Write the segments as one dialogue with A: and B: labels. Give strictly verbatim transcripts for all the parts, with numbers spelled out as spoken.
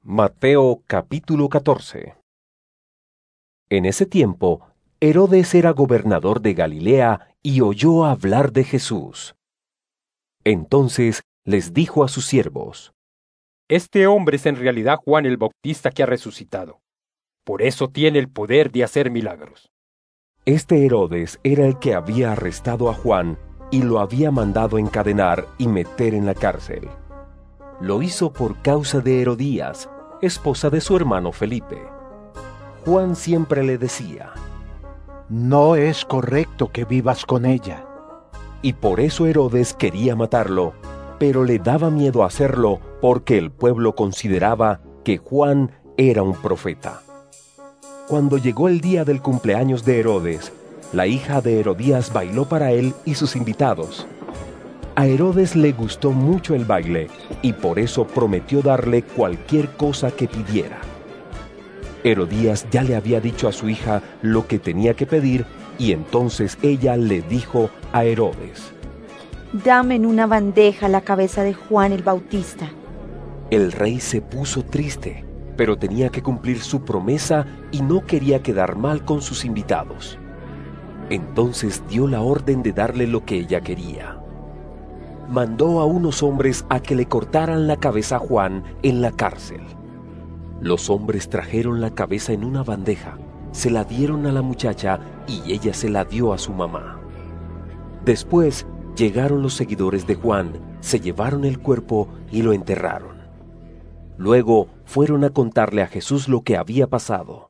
A: Mateo capítulo catorce. En ese tiempo, Herodes era gobernador de Galilea y oyó hablar de Jesús. Entonces les dijo a sus siervos:
B: Este hombre es en realidad Juan el Bautista que ha resucitado. Por eso tiene el poder de hacer milagros.
A: Este Herodes era el que había arrestado a Juan y lo había mandado encadenar y meter en la cárcel. Lo hizo por causa de Herodías, esposa de su hermano Felipe. Juan siempre le decía:
C: No es correcto que vivas con ella.
A: Y por eso Herodes quería matarlo, pero le daba miedo hacerlo porque el pueblo consideraba que Juan era un profeta. Cuando llegó el día del cumpleaños de Herodes, la hija de Herodías bailó para él y sus invitados. A Herodes le gustó mucho el baile y por eso prometió darle cualquier cosa que pidiera. Herodías ya le había dicho a su hija lo que tenía que pedir y entonces ella le dijo a Herodes:
D: Dame en una bandeja la cabeza de Juan el Bautista.
A: El rey se puso triste, pero tenía que cumplir su promesa y no quería quedar mal con sus invitados. Entonces dio la orden de darle lo que ella quería. Mandó a unos hombres a que le cortaran la cabeza a Juan en la cárcel. Los hombres trajeron la cabeza en una bandeja, se la dieron a la muchacha y ella se la dio a su mamá. Después llegaron los seguidores de Juan, se llevaron el cuerpo y lo enterraron. Luego fueron a contarle a Jesús lo que había pasado.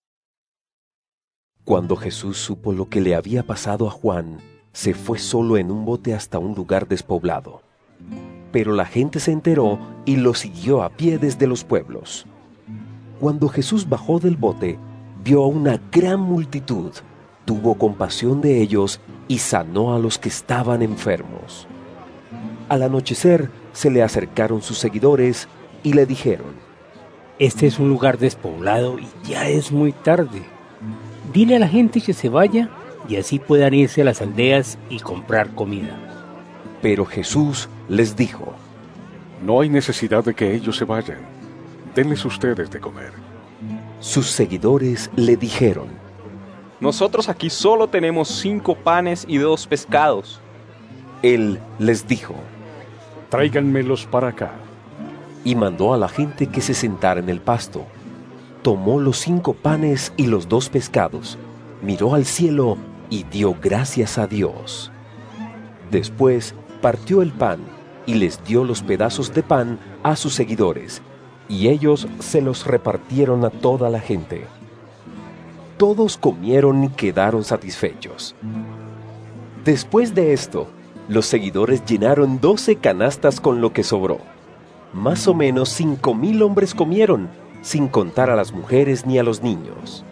A: Cuando Jesús supo lo que le había pasado a Juan, se fue solo en un bote hasta un lugar despoblado. Pero la gente se enteró y lo siguió a pie desde los pueblos. Cuando Jesús bajó del bote, vio a una gran multitud, tuvo compasión de ellos y sanó a los que estaban enfermos. Al anochecer se le acercaron sus seguidores y le dijeron:
E: Este es un lugar despoblado y ya es muy tarde. Dile a la gente que se vaya y así puedan irse a las aldeas y comprar comida.
A: Pero Jesús les dijo:
F: No hay necesidad de que ellos se vayan. Denles ustedes de comer.
A: Sus seguidores le dijeron:
B: Nosotros aquí solo tenemos cinco panes y dos pescados.
A: Él les dijo:
F: Tráiganmelos para acá.
A: Y mandó a la gente que se sentara en el pasto. Tomó los cinco panes y los dos pescados, miró al cielo y dio gracias a Dios. Después partió el pan y les dio los pedazos de pan a sus seguidores, y ellos se los repartieron a toda la gente. Todos comieron y quedaron satisfechos. Después de esto, los seguidores llenaron doce canastas con lo que sobró. Más o menos cinco mil hombres comieron, sin contar a las mujeres ni a los niños.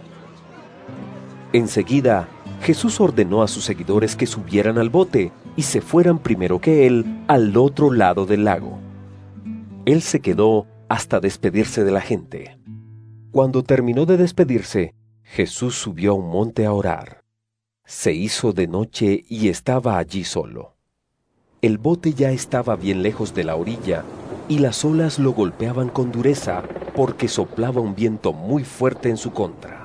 A: Enseguida, Jesús ordenó a sus seguidores que subieran al bote y se fueran primero que él al otro lado del lago. Él se quedó hasta despedirse de la gente. Cuando terminó de despedirse, Jesús subió a un monte a orar. Se hizo de noche y estaba allí solo. El bote ya estaba bien lejos de la orilla y las olas lo golpeaban con dureza porque soplaba un viento muy fuerte en su contra.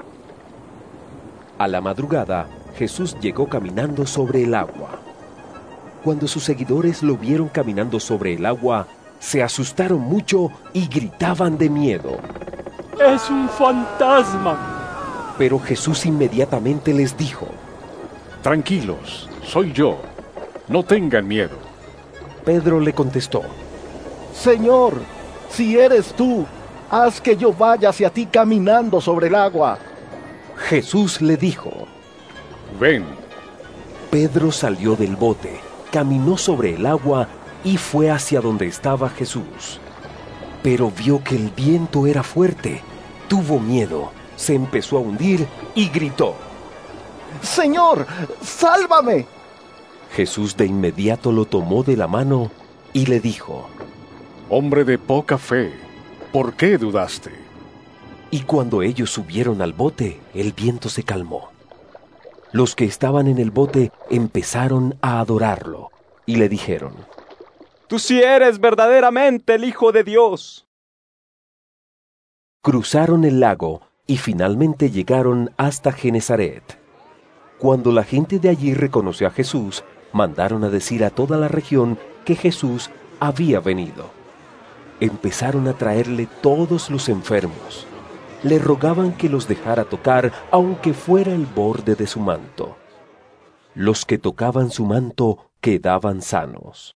A: A la madrugada, Jesús llegó caminando sobre el agua. Cuando sus seguidores lo vieron caminando sobre el agua, se asustaron mucho y gritaban de miedo.
E: ¡Es un fantasma!
A: Pero Jesús inmediatamente les dijo:
F: Tranquilos, soy yo. No tengan miedo.
A: Pedro le contestó:
C: Señor, si eres tú, haz que yo vaya hacia ti caminando sobre el agua.
A: Jesús le dijo:
F: Ven.
A: Pedro salió del bote, caminó sobre el agua y fue hacia donde estaba Jesús. Pero vio que el viento era fuerte, tuvo miedo, se empezó a hundir y gritó:
C: Señor, sálvame.
A: Jesús de inmediato lo tomó de la mano y le dijo:
F: Hombre de poca fe, ¿por qué dudaste?
A: Y cuando ellos subieron al bote, el viento se calmó. Los que estaban en el bote empezaron a adorarlo y le dijeron:
B: Tú sí eres verdaderamente el Hijo de Dios.
A: Cruzaron el lago y finalmente llegaron hasta Genezaret. Cuando la gente de allí reconoció a Jesús, mandaron a decir a toda la región que Jesús había venido. Empezaron a traerle todos los enfermos. Le rogaban que los dejara tocar, aunque fuera el borde de su manto. Los que tocaban su manto quedaban sanos.